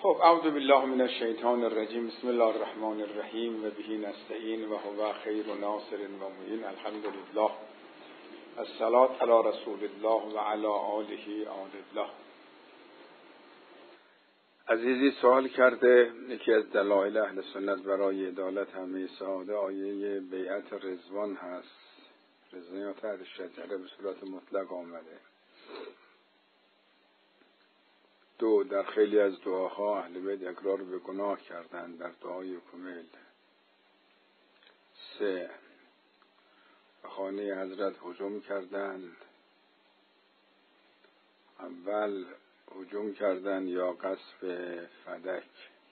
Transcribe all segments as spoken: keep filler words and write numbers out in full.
خب اعوذ بالله من الشیطان الرجیم. بسم الله الرحمن الرحیم و به نستعین و هو خیر ناصر و معین. الحمد لله. الصلاة علی رسول الله و علی آله آل الله. عزیزی سوال کرده یکی از دلایل اهل سنت برای عدالت همه سعاده آیه بیعت رضوان هست. رضوان تحت شجره به صورت مطلق آمده. دو، در خیلی از دعاها اهل بیت اقرار به گناه کردند در دعای کمیل. سه، به خانه حضرت هجوم کردند. اول هجوم کردند یا قصف فدک.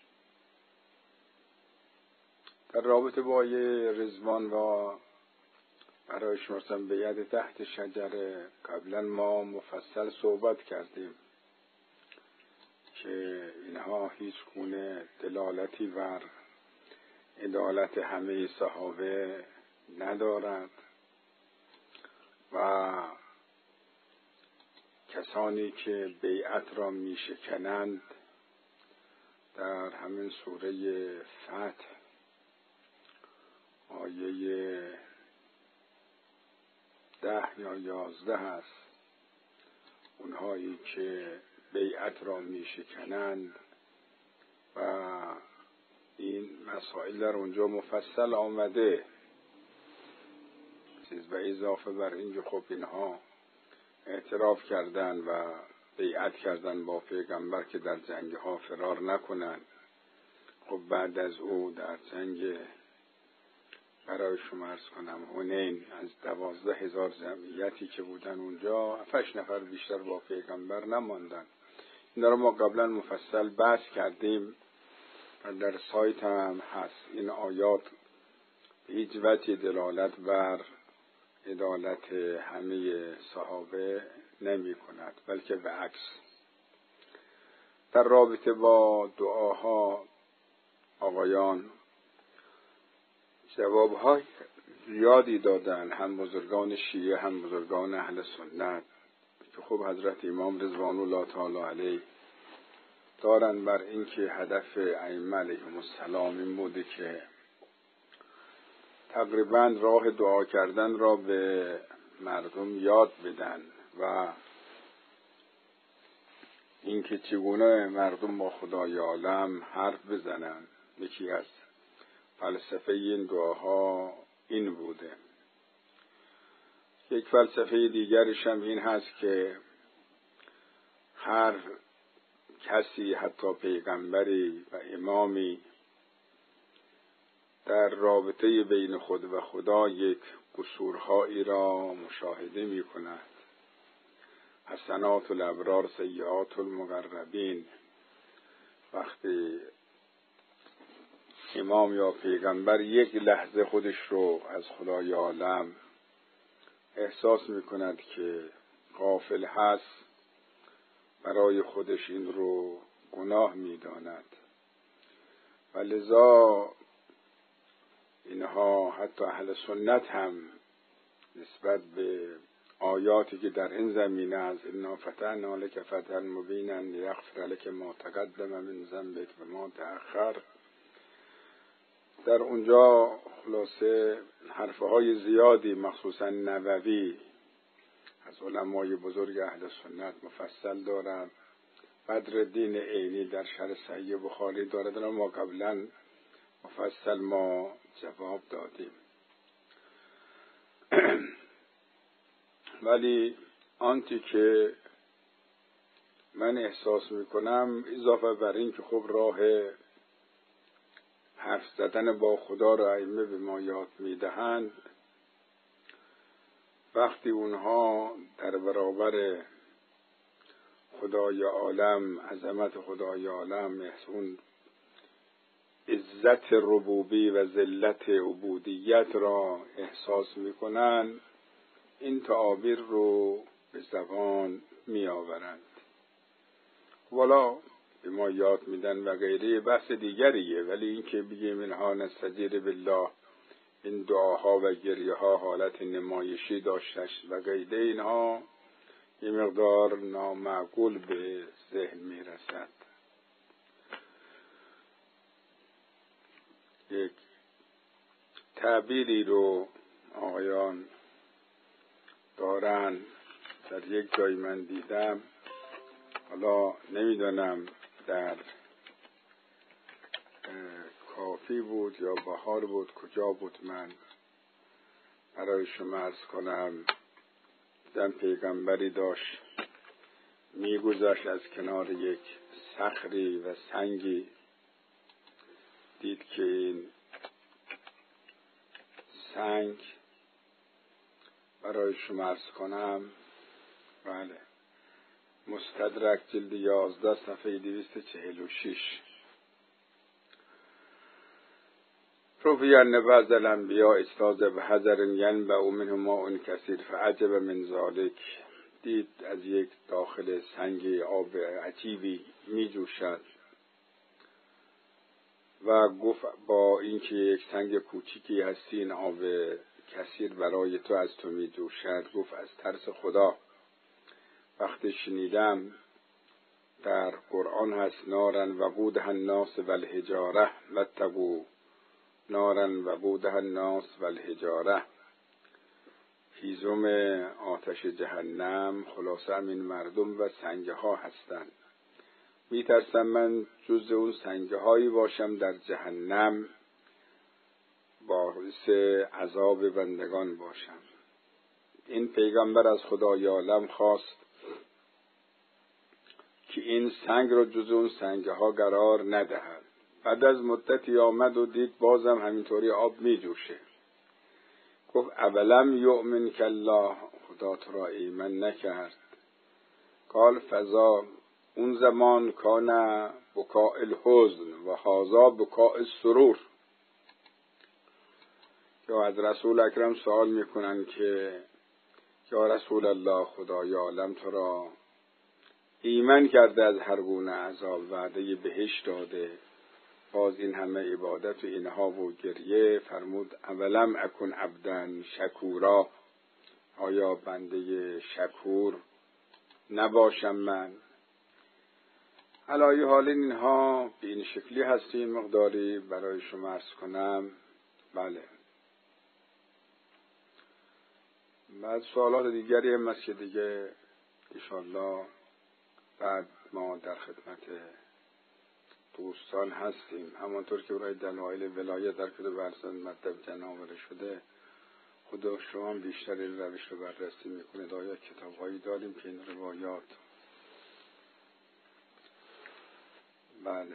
در رابطه با آیه رضوان و برای شمرسن بیعت تحت شجره قبلا ما مفصل صحبت کردیم که اینها هیچ گونه دلالتی بر عدالت همه صحابه ندارد و کسانی که بیعت را می شکنند در همین سوره فتح آیه ده یا یازده هست. اونهایی که بیعت را می شکنند و این مسائل در اونجا مفصل آمده. و اضافه بر اینکه خب اینها اعتراف کردن و بیعت کردن با پیغمبر که در جنگ ها فرار نکنن. خب بعد از او در جنگ برای شما عرض کنم حنین از دوازده هزار جمعیتی که بودن اونجا هفتش نفر بیشتر با پیغمبر نماندن. این را ما قبلا مفصل بحث کردیم و در سایت هم هست. این آیات به هیچ وجه دلالت بر عدالت همه صحابه نمی کند، بلکه به عکس. در رابطه با دعاها آقایان جوابهای زیادی دادن، هم بزرگان شیعه هم بزرگان اهل سنت، که خب حضرت امام رضوان الله تعالی علیه دارن بر این که هدف ائمه علیهم السلام این بوده که تقریبا راه دعا کردن را به مردم یاد بدن و اینکه چگونه مردم با خدای عالم حرف بزنن. یکی از فلسفه این دعاها این بوده. یک فلسفه دیگرش هم این هست که هر کسی حتی پیغمبری و امامی در رابطه بین خود و خدا یک قصورهایی را مشاهده می کند. حسنات الابرار سیئات المقربین. وقتی امام یا پیغمبر یک لحظه خودش رو از خدای عالم احساس می کند که غافل هست، برای خودش این رو گناه می داند و لذا اینها حتی اهل سنت هم نسبت به آیاتی که در این زمینه از انا فتحنا لک فتحا مبینا لیغفر لک ما تقدم من ذنبک و ما تأخر، در اونجا خلاصه حرفه های زیادی مخصوصا نووی از علمای بزرگ اهل سنت مفصل دارد. بدرالدین عینی در شرح صحیح بخاری دارد. ما قبلا مفصل ما جواب دادیم. ولی آنتی که من احساس میکنم اضافه بر این که خب راه حرف زدن با خدا را ائمه به ما یاد میدهند، وقتی اونها در برابر خدای عالم، عظمت خدای عالم، اون عزت ربوبی و ذلت عبودیت را احساس میکنن، این تعابیر رو به زبان می آورند. والا به ما یاد میدن و غیره بحث دیگریه، ولی این که بگیم اینها نستجیر بالله، این دعاها و گریه ها حالت نمایشی داشتش و غیره، اینها یه مقدار نامعقول به ذهن میرسد. یک تعبیری رو آقایان دارن، در یک جای من دیدم، حالا نمیدونم در کافی بود یا بهار بود کجا بود، من برای شما عرض کنم دیدم پیغمبری داشت میگذشت از کنار یک صخری و سنگی، دید که این سنگ برای شما عرض کنم بله مستدرک جلد یازده صفحه دویست چهل و شش روی ان بعض الانبیاء استاذ به حذر ینبع منه ماء کثیر فعجب من ذلک. دید از یک داخل سنگ آب عجیبی می جوشد و گفت با اینکه یک سنگ کوچیکی هستی این آب کثیر برای تو از تو می جوشد، گفت از ترس خدا. وقتی شنیدم در قرآن هست نارن وقودها الناس والحجاره واتقوا نارن وقودها الناس والحجاره، هیزم آتش جهنم خلاصه همین مردم و سنگه ها هستند. میترسم من جز اون سنگه هایی باشم در جهنم باعث عذاب بندگان باشم. این پیغمبر از خدای عالم خواست که این سنگ رو جز اون سنگه ها قرار ندهد. بعد از مدتی آمد و دید بازم همینطوری آب می جوشه. گفت اولم یؤمن کالله، خدا تو را ایمن نکرد. قال فضا، اون زمان کان بکاء الحزن و هذا بکاء السرور. یا از رسول اکرم سوال میکنن که یا رسول الله خدای عالم تو را ایمن کرده از هر گونه عذاب، وعده بهشت داده، باز این همه عبادت و اینها و گریه، فرمود اولم اکن عبدا شکورا، آیا بنده شکور نباشم من؟ علای حال اینها به این شکلی هستی، این مقداری برای شما عرض کنم. بله بعد سوالات دیگری هم هست که دیگه انشاءالله بعد ما در خدمت دوستان هستیم. همانطور که برای دلایل ولایت در کتاب ارسال مطلب جنابالی شده، خدا شما بیشتر این روش رو بررسی میکنید. آیا کتاب هایی داریم که این روایات بله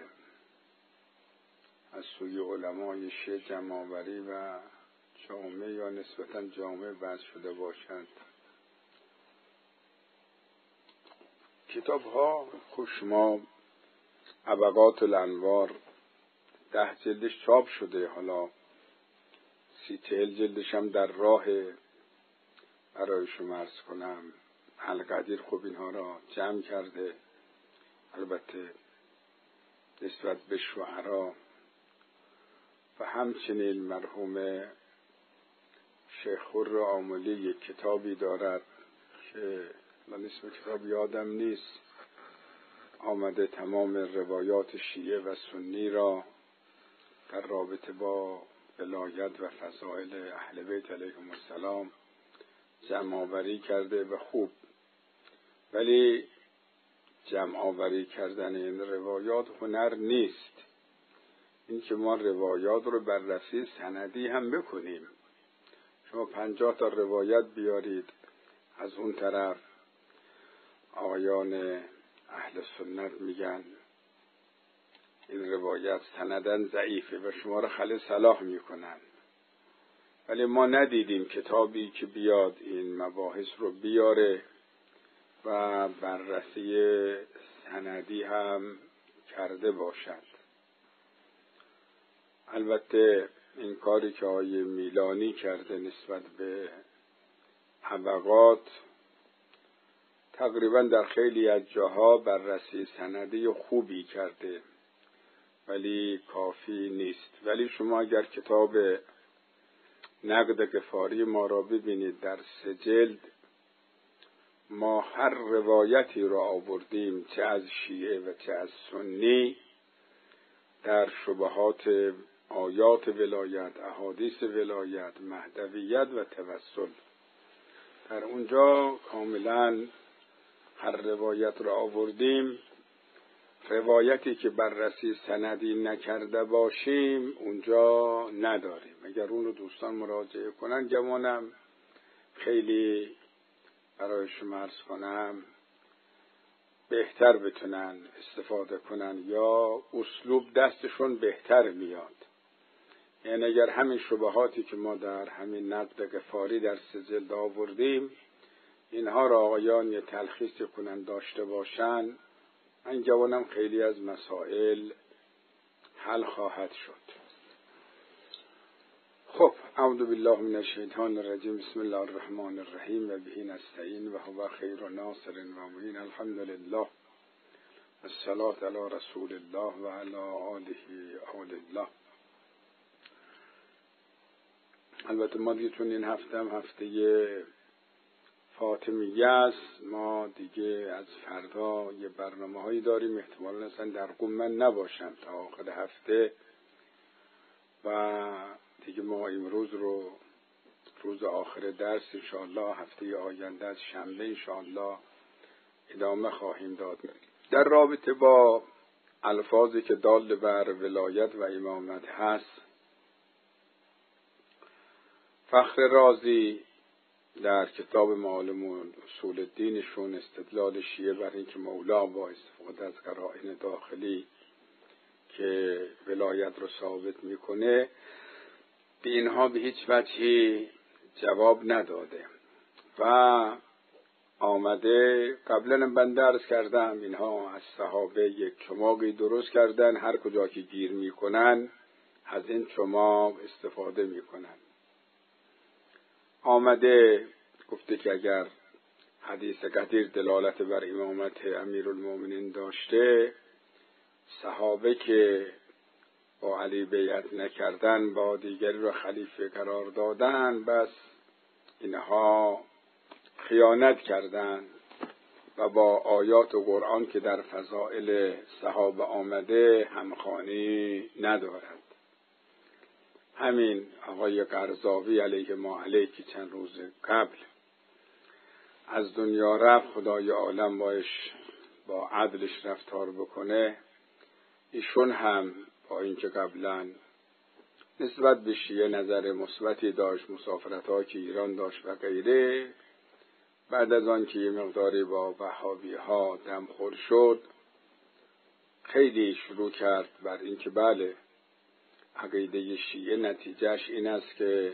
از سوی علمای شیعه جمع‌آوری و جامع یا نسبتاً جامع بحث شده باشند. کتاب ها خوش شما ابقات الانوار ده جلدش چاپ شده، حالا سی چهل جلدش هم در راه برای شما عرض کنم. القدیر خوب اینها را جمع کرده، البته نسبت به شعرا. و همچنین مرحوم شیخ خر آملی یک کتابی دارد که من اسم کتاب یادم نیست، آمده تمام روایات شیعه و سنی را در رابطه با ولایت و فضائل اهل بیت علیهم السلام جمع آوری کرده و خوب. ولی جمع آوری کردن این روایات هنر نیست، این که ما روایات رو بررسی سندی هم بکنیم. شما پنجاه تا روایت بیارید، از اون طرف آقایان اهل سنت میگن این روایت سندن ضعیفه و شما رو خل صلاح میکنن، ولی ما ندیدیم کتابی که بیاد این مباحث رو بیاره و بررسی سندی هم کرده باشد. البته این کاری که آقای میلانی کرده نسبت به طبقات تقریبا در خیلی از جاها بررسی سندی خوبی کرده، ولی کافی نیست. ولی شما اگر کتاب نقد غفاری ما را ببینید، در سه جلد ما هر روایتی را آوردیم، چه از شیعه و چه از سنی، در شبهات آیات ولایت، احادیث ولایت، مهدویت و توسل. در اونجا کاملا هر روایت را آوردیم. روایتی که بررسی سندی نکرده باشیم اونجا نداریم. اگر اون رو دوستان مراجعه کنن گمانم خیلی برای شما عرض کنم بهتر بتونن استفاده کنن یا اسلوب دستشون بهتر میاد. یعنی اگر همین شبهاتی که ما در همین نقد غفاری در سه جلد آوردیم اینها را آقایان یه تلخیص کنن داشته باشن، من گمانم خیلی از مسائل حل خواهد شد. خب اعوذ بالله من الشیطان الرجیم. بسم الله الرحمن الرحیم و به نستعین و هو خیر ناصر و معین. الحمد لله والصلاة علی رسول الله و علی آله اولاد الله. البته ما دیگه چون این هفته هم هفته فاطمیه است، ما دیگه از فردا یه برنامه هایی داریم، احتمالاً اصلا در قم من نباشم تا آخر هفته و دیگه ما امروز رو روز آخر درس انشاءالله هفته آینده از شنبه انشاءالله ادامه خواهیم داد. در رابطه با الفاظی که دال بر ولایت و امامت هست، فخر رازی در کتاب معالم اصول الدینشون استدلال شیعه بر این که مولا با استفاده از قرائن داخلی که ولایت رو ثابت میکنه به اینها به هیچ وجهی جواب نداده و آمده قبلا بنده عرض کردم اینها از صحابه یک چماقی درست کردن، هر کجا که گیر میکنن از این چماق استفاده میکنن. آمده گفته که اگر حدیث قدیر دلالت بر امامت امیرالمومنین داشته، صحابه که با علی بیعت نکردن با دیگری را خلیفه قرار دادن، بس اینها خیانت کردن و با آیات و قرآن که در فضائل صحابه آمده همخوانی ندارد. همین آقای قرضاوی علیه ما علیه که چند روز قبل از دنیا رفت، خدای عالم باش با عدلش رفتار بکنه، ایشون هم با اینکه قبلا نسبت به شیعه نظر مثبتی داشت، مسافرت‌ها که ایران داشت و غیره، بعد از آن که یه مقداری با وهابی‌ها دمخور شد خیلی شروع کرد بر اینکه بله عقیده شیعه نتیجهش این است که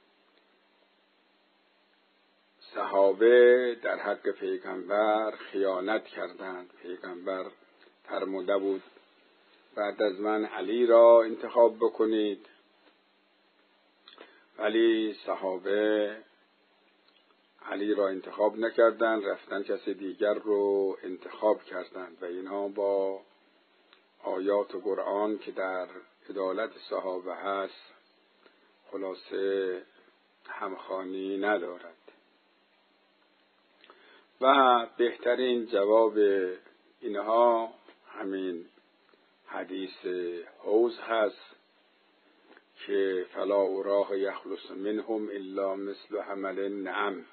صحابه در حق پیغمبر خیانت کردند. پیغمبر فرموده بود بعد از من علی را انتخاب بکنید، ولی صحابه علی را انتخاب نکردند، رفتن کسی دیگر رو انتخاب کردند و اینها با آیات و قرآن که در عدالت صحابه هست خلاصه همخوانی ندارد. و بهترین جواب اینها همین حدیث حوض هست که فلا اراه یخلص منهم الا مثل حمل نعم،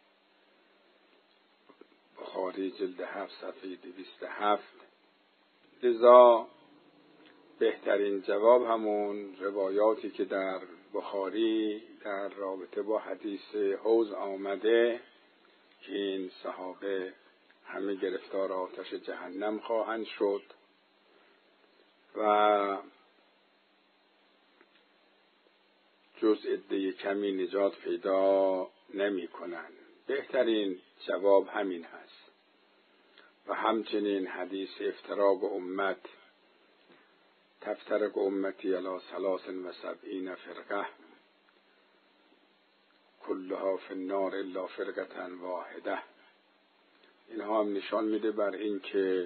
بخاری جلد هفت صفحه دویست و هفت. لذا بهترین جواب همون روایاتی که در بخاری در رابطه با حدیث حوض آمده که این صحابه همه گرفتار آتش جهنم خواهند شد و جز عده کمی نجات پیدا نمی کنند. بهترین جواب همین هست. و همچنین حدیث افتراق امت، تفترق امتی علی ثلاث و سبعین فرقه کلها فی النار الا فرقة واحده، اینها هم نشان میده بر این که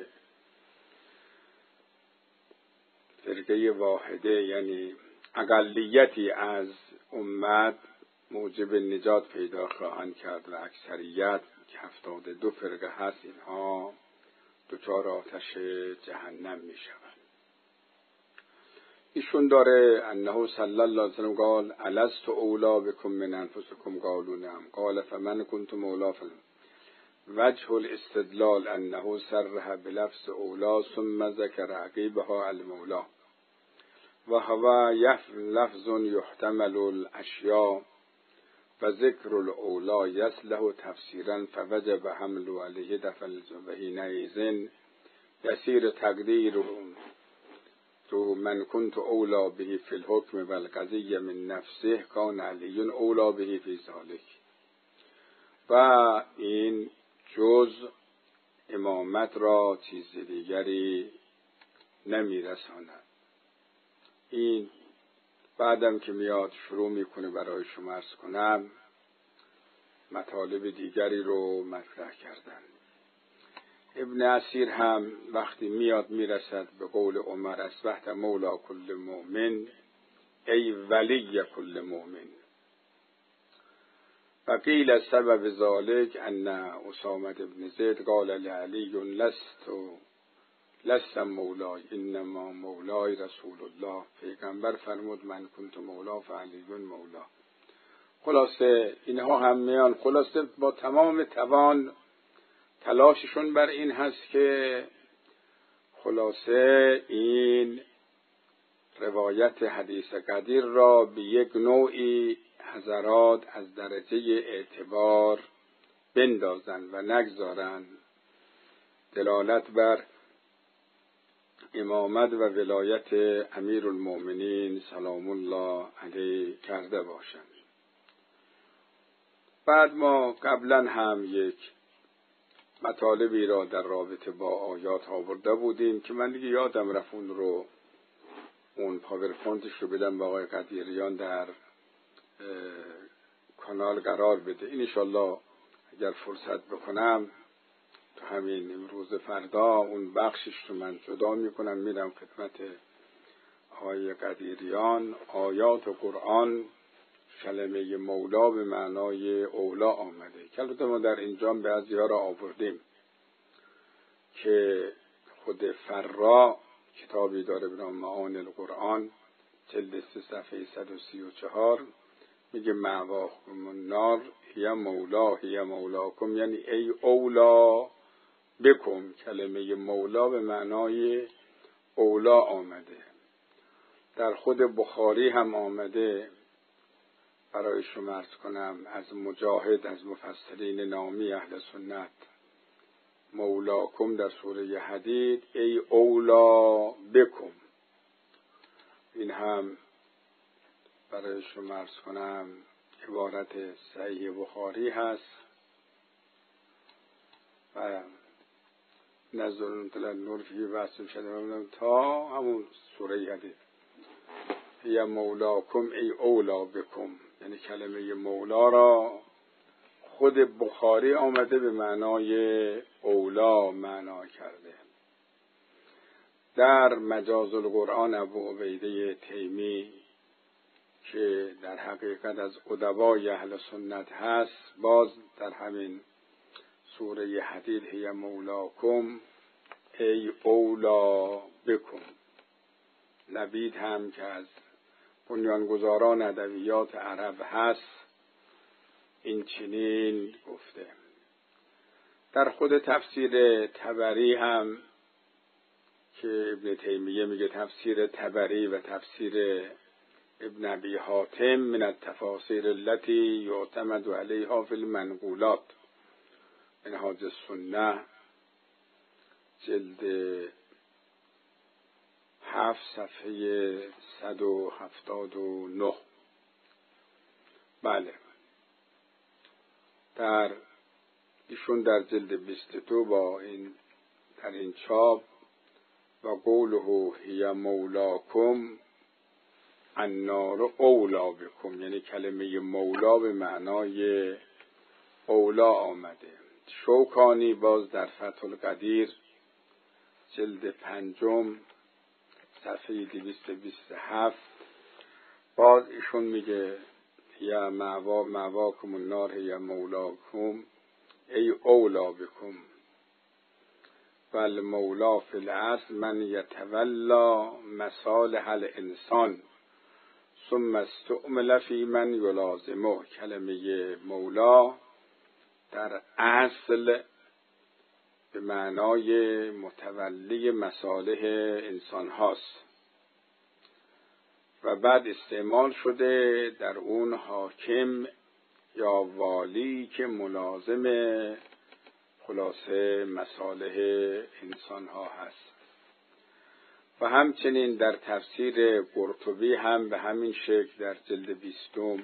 فرقه واحده یعنی اقلیتی از امت موجب نجات پیدا خواهند کرد و اکثریت که هفتاد دو فرقه هست اینها دچار آتش جهنم می شوند. ایشون داره انه صلی الله علیه وسلم قال الست اولا بكم من انفسكم قالوا نعم قال فمن كنت مولا فلان وجه الاستدلال انه صرح بلفظ اولا ثم ذكر عقیبها المولا و هو لفظ يحتمل الاشیاء و ذکر الاولا یصلح تفسیرا فوجب حمل علیه دفع و حینئذ یصیر تقدیر تو من كنت اولا به فی الحکم و القضیه من نفسه کان علی اولا به فی ذلک. و این جز امامت را چیز دیگری نمیرساند. این بعدم که میاد شروع میکنه برای شما عرض کنم مطالب دیگری رو مطرح کردن. ابن اسیر هم وقتی میاد میرسد به قول عمر اصبحت مولا کل مؤمن ای ولی کل مؤمن و قیل سبب ذلك ان اسامه بن زید قال لعلی لست لست مولای انما مولای رسول الله. پیغمبر فرمود من کنت مولا فعلی مولا. خلاصه اینها هم میان خلاصه با تمام توان تلاششون بر این هست که خلاصه این روایت حدیث قدیر را به یک نوعی حضرات از درجه اعتبار بندازن و نگذارن دلالت بر امامت و ولایت امیرالمؤمنین سلام الله علیه کرده باشند. بعد ما قبلا هم یک مطالبی را در رابطه با آیات آورده بودیم که من دیگه یادم رفت اون رو اون پاورپوینتش رو بدم به آقای قدیریان در کانال قرار بده. این انشالله اگر فرصت بکنم تو همین امروز فردا اون بخشش رو من جدا میکنم میرم خدمت آقای قدیریان. آیات و قرآن کلمه مولا به معنای اولا آمده که البته ما در اینجا بعضی ها را آوردیم که خود فرا کتابی داره به نام معانی القرآن جلد سه صفحه صد و سی و چهار میگه مأواکم النار هی مولا هی مولاکم، یعنی ای اولا بکم. کلمه مولا به معنای اولا آمده. در خود بخاری هم آمده برای شما عرض کنم از مجاهد از مفسرین نامی اهل سنت مولاکم در سوره حدید ای اولا بکم. این هم برای شما عرض کنم عبارت صحیح بخاری هست و نظر نور فی بحث شده تا همون سوره حدید یا مولاکم ای اولا بکم، یعنی کلمه مولا را خود بخاری آمده به معنای اولا معنا کرده. در مجاز القرآن ابو عبیده تیمی که در حقیقت از ادبای اهل سنت هست باز در همین سوره حدید هی مولاکم ای اولا بکم. لبید هم که از بنیانگذاران ادبیات عرب هست این چنین گفته. در خود تفسیر طبری هم که ابن تیمیه میگه تفسیر طبری و تفسیر ابن ابی حاتم من التفاسیر التي یعتمد علیها فی المنقولات منهاج السنه جلد هفت صفحه صد و هفتاد و نه. بله در ایشون در جلد بیست و دو با این در این چاپ و قوله هی مولاکم النار اولا بکم، یعنی کلمه مولا به معنای اولا آمده. شوکانی باز در فتح القدیر جلد پنجم صفحه دویست و بیست و هفت باز ایشون میگه یا معوا معواکم النار یا مولاکم ای اولا بکم. و المولا فی الاصل من یتولا مصالح الانسان ثم استعمل فی من یلازمه. کلمه مولا در اصل به معنای متولی مصالح انسان هاست و بعد استعمال شده در اون حاکم یا والی که ملازم خلاصه مصالح انسان ها هست. و همچنین در تفسیر قرطبی هم به همین شکل در جلد بیستم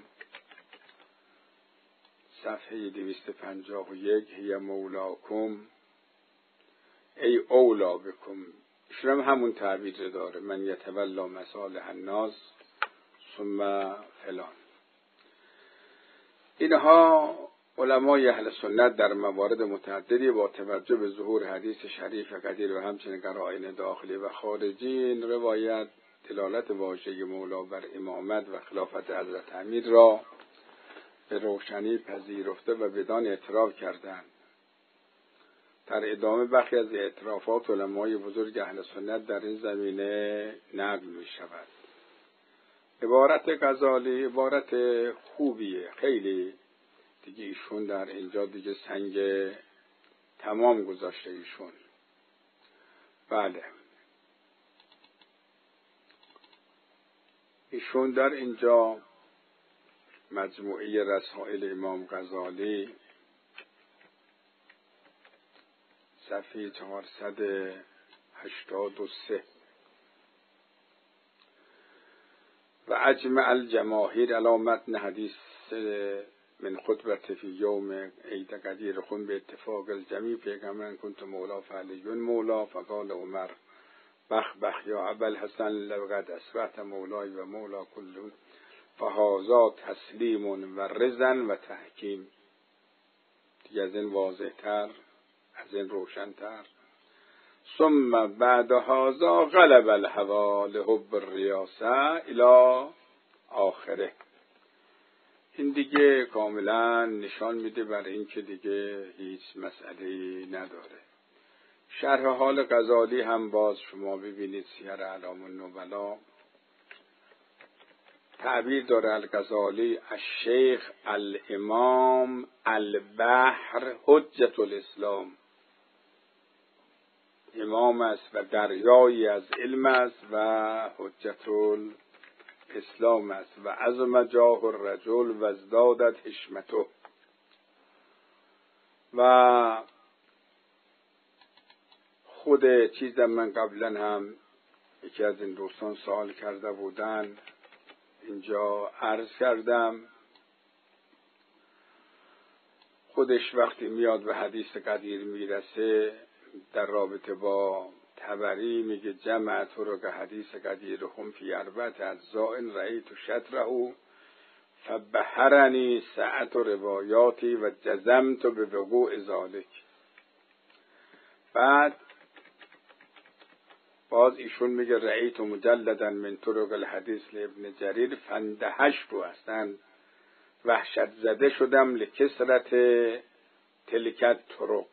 صفحه دویست و پنجاه و یک هی مولاکم ای اولا بکم، شرم همون تعبیر داره، من یتولا مصالح الناس ثم فلان. اینها علمای اهل سنت در موارد متعددی با توجه به ظهور حدیث شریف قدیر و همچنین قرائن داخلی و خارجی این روایت دلالت واژه مولا بر امامت و خلافت حضرت امیر را به روشنی پذیرفته و بدان اعتراف کردند. در ادامه برخی از اعترافات علمای بزرگ اهل سنت در این زمینه نقل می شود. عبارت غزالی عبارت خوبیه، خیلی دیگه ایشون در اینجا دیگه سنگ تمام گذاشته ایشون. بله، ایشون در اینجا مجموعه رسائل امام غزالی صفحه چهارصد و هشتاد و سه و اجمع الجماهیر علی متن حدیث من خطبت فی یوم عید قدیر خون به اتفاق الجمیع پیغمبر کنت مولا فعلیون مولا فقال عمر بخ بخ یا ابا الحسن لو قد اصبحت مولای و مولا کلون فهذا تسلیم و رضا و تحکیم. دیگه از این واضح تر، از این روشن تر. ثم بعد هذا غلب الهوا لحب الریاسه الی آخره. این دیگه کاملا نشان میده بر این که دیگه هیچ مسئله‌ای نداره. شرح حال غزالی هم باز شما ببینید سیر اعلام النبلا تعبیر داره الغزالی الشیخ الامام البحر حجت الاسلام. امام است و دریایی از علم است و حجت الاسلام است و عظم جاه الرجل و ازدادت حشمته. و خود چیزم من قبلا هم یکی از این دوستان سوال کرده بودن، اینجا عرض کردم، خودش وقتی میاد به حدیث قدیر میرسه در رابطه با طبری میگه جمع طرق حدیث قدیر هم فی اربعت اجزاء رأیت شطره فبحرنی سعت روایاتی و جزمت به وقوع ذالک. بعد باز ایشون میگه رأیت مجلدا من طرق الحدیث لابن جریر فاندهشت، هستن وحشت زده شدم لکثرت تلکت طرق.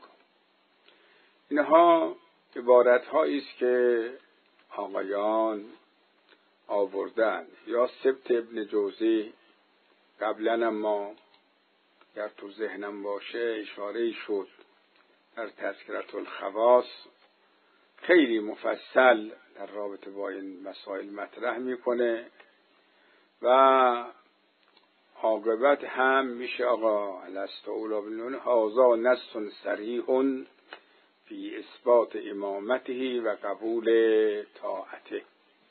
اینها عبارت هایی است که آقایان آوردن. یا سبت ابن جوزی قبلا ما در تو ذهنم باشه اشاره شد در تذکرة الخواص خیلی مفصل در رابطه با این مسائل مطرح میکنه و عاقبت هم میشه آقا لست اولا بالنون هذا نص صریح فی اثبات امامته و قبول طاعته.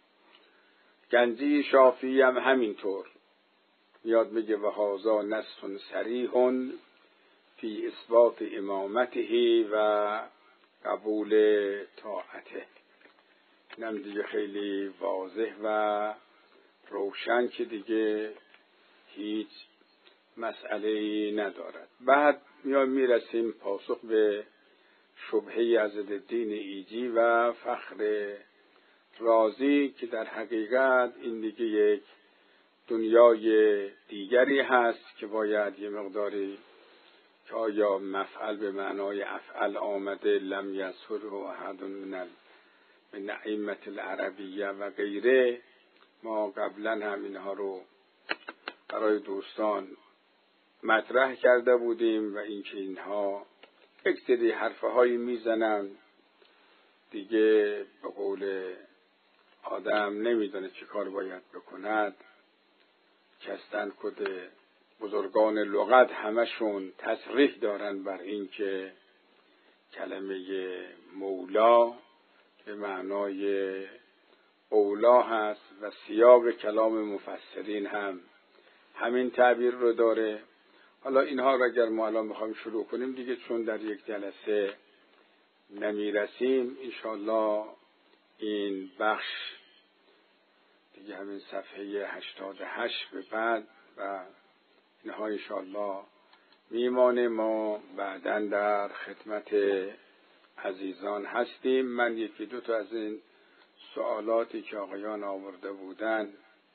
گنجی شافعی هم همینطور میاد میگه و هذا نص صریح فی اثبات امامته و قبول طاعته. اینم دیگه خیلی واضح و روشن که دیگه هیچ مسئله‌ای ندارد. بعد میایم میرسیم پاسخ به شبهه عزالدین ایجی و فخر رازی که در حقیقت این دیگه یک دنیای دیگری هست که باید یه مقداری که آیا مفعل به معنای افعل آمده، لم یذکره احد من من ائمه العربیه و غیره. ما قبلا هم اینها رو برای دوستان مطرح کرده بودیم و اینکه اینها یک سری حرفه هایی میزنن دیگه به قول آدم نمیدونه چی کار باید بکند. کستن کده بزرگان لغت همشون تصریح دارن بر این که کلمه مولا به معنای اولا هست و سیاق کلام مفسرین هم همین تعبیر رو داره. حالا اینها رو اگر ما الان بخوایم شروع کنیم دیگه چون در یک جلسه نمیرسیم، انشالله این بخش دیگه همین صفحه هشتاد و هشت به بعد و اینها انشالله میمانه. ما بعداً در خدمت عزیزان هستیم. من یکی دو تا از این سوالاتی که آقایان آورده بودن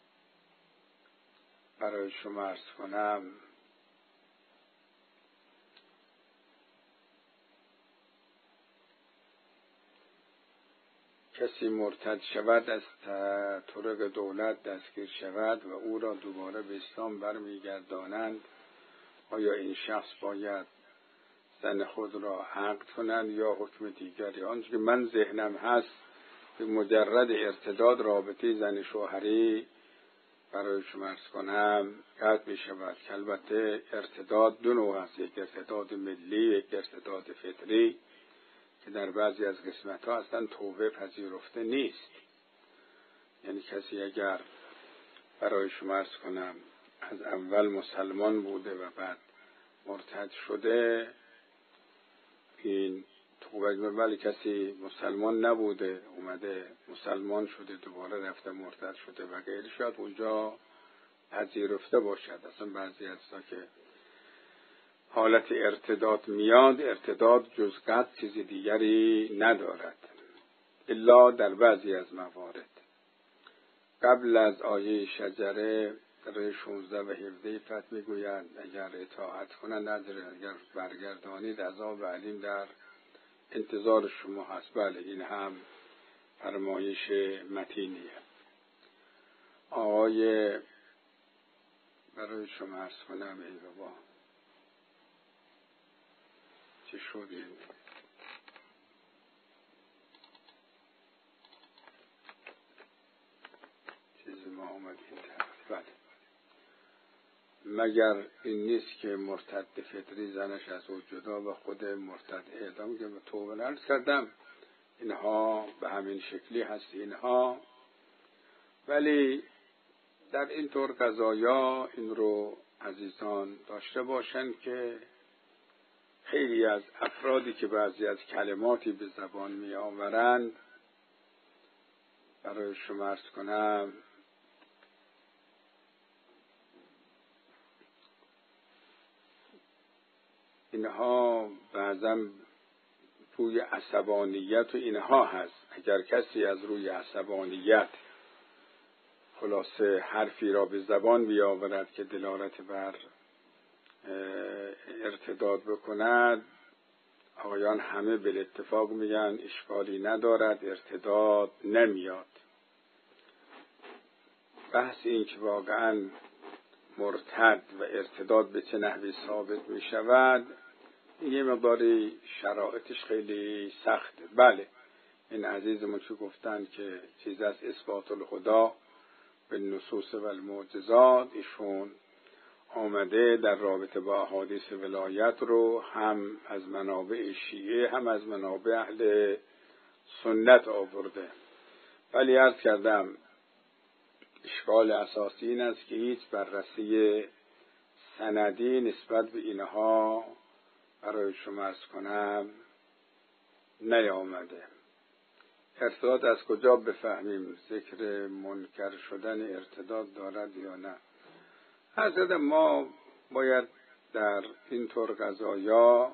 برای شما عرض کنم. کسی مرتد شود از طرق دولت دستگیر شود و او را دوباره به اسلام برمیگردانند، آیا این شخص باید زن خود را عقد کنند یا حکم دیگری؟ آنچه که من ذهنم هست به مجرد ارتداد رابطه زن شوهری برای شما عرض کنم قطع می شود. که البته ارتداد دو نوع هست، یک ارتداد ملی، یک ارتداد فطری که در بعضی از قسمت ها اصلا توبه پذیرفته نیست. یعنی کسی اگر برای شما عرض کنم از اول مسلمان بوده و بعد مرتد شده، این توبه، ولی کسی مسلمان نبوده اومده مسلمان شده دوباره رفته مرتد شده و غیره، شاید اونجا پذیرفته باشد. اصلا بعضی از تا که حالت ارتداد میاد، ارتداد جز قطع چیزی دیگری ندارد الا در بعضی از موارد. قبل از آیه شجره در شانزده و هفده فت میگوید اگر اطاعت کنند نداره، اگر برگردانید عذاب علیم در انتظار شما هست. بله این هم فرمایش متینیه. آقای برای شما عرض کنم ای بابا چی شد این؟ چیزی ما آمد این طرف. بله مگر این نیست که مرتد فطری زنش از او جدا و خود مرتد اعدام که توبه نرس کردم، اینها به همین شکلی هست اینها. ولی در این طور قضایا این رو عزیزان داشته باشن که خیلی از افرادی که بعضی از کلماتی به زبان می آورند برای شما عرض کنم اینها بعضا روی عصبانیت و اینها هست. اگر کسی از روی عصبانیت خلاصه حرفی را به زبان بیاورد که دلالت بر ارتداد بکند، آقایان همه به اتفاق میگن اشکالی ندارد، ارتداد نمیاد. بحث این که واقعا مرتد و ارتداد به چه نحوی ثابت می شود یه مقداری شرایطش خیلی سخته. بله این عزیزمون چه گفتن که چیز از اثبات الخدا به نصوص و المعجزات، ایشون آمده در رابطه با احادیث ولایت رو هم از منابع شیعه هم از منابع اهل سنت آورده. ولی عرض کردم اشکال اساسی این است که هیچ بررسی سندی نسبت به اینها برای شما عرض کنم نیامده. ارتداد از کجا بفهمیم ذکر منکر شدن ارتداد دارد یا نه؟ حضرت ما باید در این طور قضایا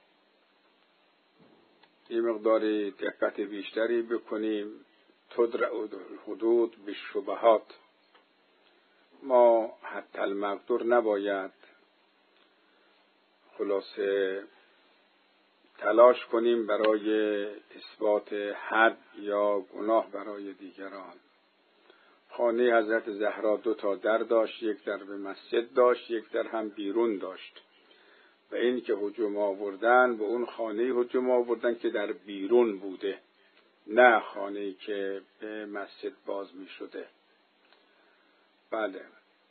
یه مقداری دقت بیشتری بکنیم. تدرع الحدود بالشبهات، ما حتی المقدور نباید خلاصه تلاش کنیم برای اثبات حد یا گناه برای دیگران. خانه حضرت زهرا دو تا در داشت، یک در به مسجد داشت، یک در هم بیرون داشت. و این که هجوم آوردن به اون خانه هجوم آوردن که در بیرون بوده، نه خانه‌ای که به مسجد باز می شده. بله،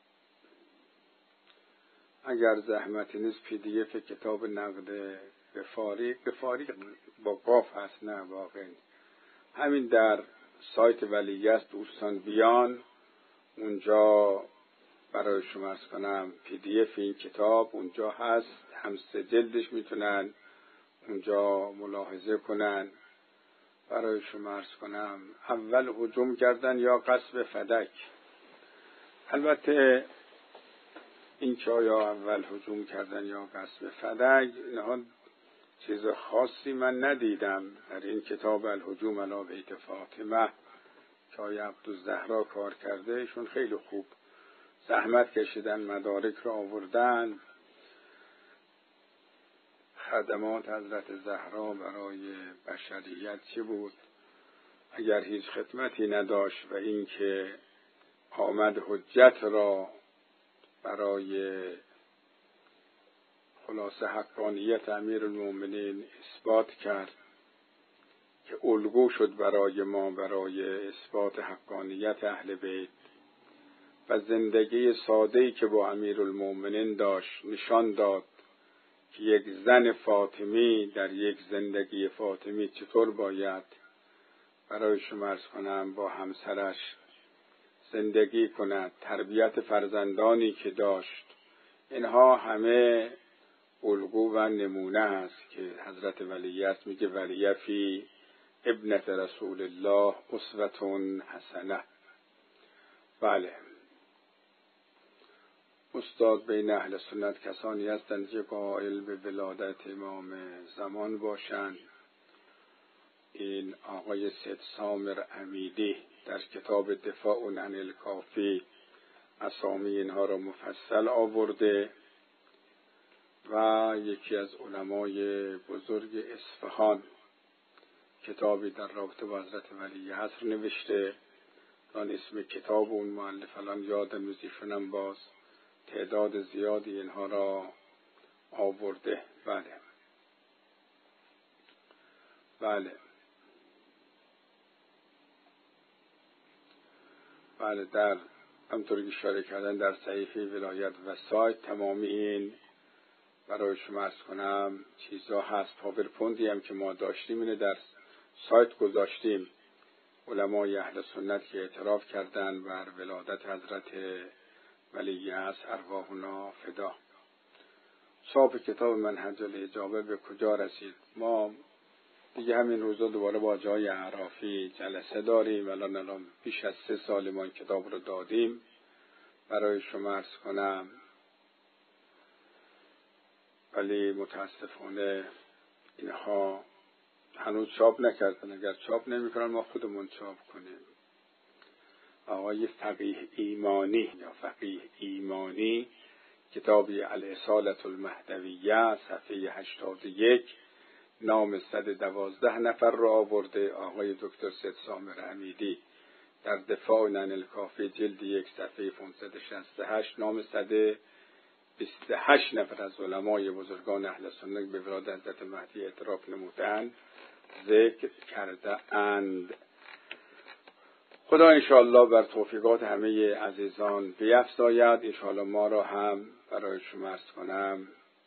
اگر زحمتی نیست پی دی اف کتاب نقد غفاری، غفاری با قاف هست نه واقعا، همین در سایت ولیعصر دوستان بیان، اونجا برای شما عرض کنم پی دی اف این کتاب اونجا هست، هم سه جلدش میتونن اونجا ملاحظه کنن. برای شما عرض کنم اول هجوم کردن یا قصب فدک. البته این که آیا اول هجوم کردن یا قصب فدک، اینها چیز خاصی من ندیدم در این کتاب الهجوم علی بیت فاطمه که آیه عبدالزهرا کار کرده. ایشون خیلی خوب زحمت کشیدن، مدارک را آوردن. خدمات حضرت زهرا برای بشریت چی بود؟ اگر هیچ خدمتی نداشت و این که آمد حجت را برای خلاصه حقانیت امیرالمومنین اثبات کرد که الگو شد برای ما برای اثبات حقانیت اهل بیت، و زندگی ساده‌ای که با امیرالمومنین داشت نشان داد که یک زن فاطمی در یک زندگی فاطمی چطور باید برای شما عرض کنم با همسرش زندگی کند، تربیت فرزندانی که داشت. اینها همه الگو و نمونه است که حضرت ولیعصر میگه ولیه فی ابنت رسول الله اسوة حسنه. بله، استاد بین اهل سنت کسانی هستند که قائل به ولادت امام زمان باشند. این آقای سید سامر امیدی در کتاب دفاع عن الکافی اسامی اینها را مفصل آورده و یکی از علمای بزرگ اصفهان کتابی در رابطه با حضرت ولیعصر نوشته. آن اسم کتاب اون مؤلف الان یادم نیست، ایشونم باز تعداد زیادی اینها را آورده. بله بله بله در همطوری که اشاره کردن در صحیفه ولایت و سایت تمامی این برای شما عرض کنم چیزا هست. پاورپوینتی هم که ما داشتیم اینه در سایت گذاشتیم. علمای اهل سنت که اعتراف کردن بر ولادت حضرت ولیعصر ارواحنا فدا. صاحب کتاب منهج الاجابه به کجا رسید؟ ما دیگه همین روزا دوباره با جای اعرافی جلسه داریم. الان الان بیش از سه سال ما این کتاب رو دادیم برای شما عرض کنم، ولی متاسفانه اینها هنوز چاپ نکردن. اگر چاپ نمی کنن ما خودمون چاپ کنیم. آقای فقیه ایمانی یا فقیه ایمانی کتابی الاصالة المهدویه صفحه هشتاد و یک نام صد و دوازده نفر را آورده. آقای دکتر سید سامر امیدی در دفاع عن الکافی جلد یک صفحه پانصد و شصت و هشت نام صد و بیست و هشت نفر از علمای بزرگان اهل سنت به ولادت حضرت مهدی اعتراف نمودند ذکر کرده اند. خدا انشاءالله بر توفیقات همه عزیزان بیفزاید. انشاءالله ما را هم برای شما عرض کنم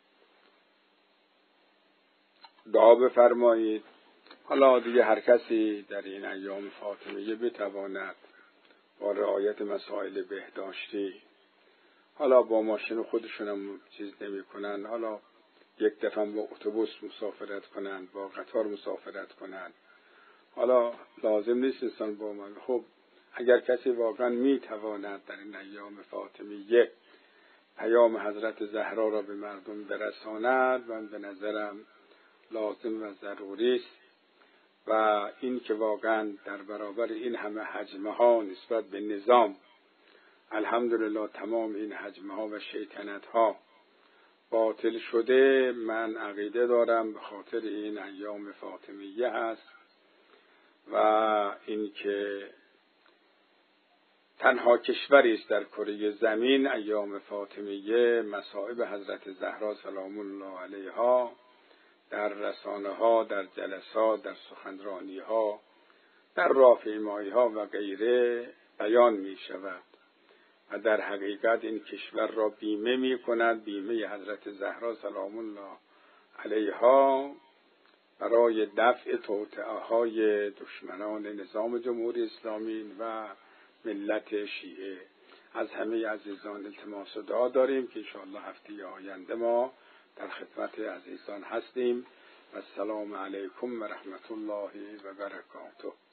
دعا بفرمایید. حالا دیگه هر کسی در این ایام فاطمیه بتواند با رعایت مسائل بهداشتی، حالا با ماشین خودشون هم چیز نمی کنن، حالا یک دفعه با اتوبوس مسافرت کنن، با قطار مسافرت کنن، حالا لازم نیست انسان با من. خب اگر کسی واقعا می تواند در این ایام فاطمیه پیام حضرت زهرا را به مردم برساند، من به نظرم لازم و ضروری است. و این که واقعا در برابر این همه هجمه ها نسبت به نظام، الحمدلله تمام این هجمه ها و شیطنت ها باطل شده من عقیده دارم به خاطر این ایام فاطمیه هست و اینکه تنها کشوری است در کره زمین ایام فاطمیه مصائب حضرت زهرا سلام الله علیها در رسانه ها، در جلسات، در سخنرانی ها، در راهپیمایی ها و غیره بیان می شود و در حقیقت این کشور را بیمه می کند، بیمه حضرت زهرا سلام الله علیها برای دفع توطئه های دشمنان نظام جمهوری اسلامی و ملت شیعه. از همه عزیزان التماس و دعا داریم که انشاءالله هفته آینده ما در خدمت عزیزان هستیم. و السلام علیکم و رحمت الله و برکاته.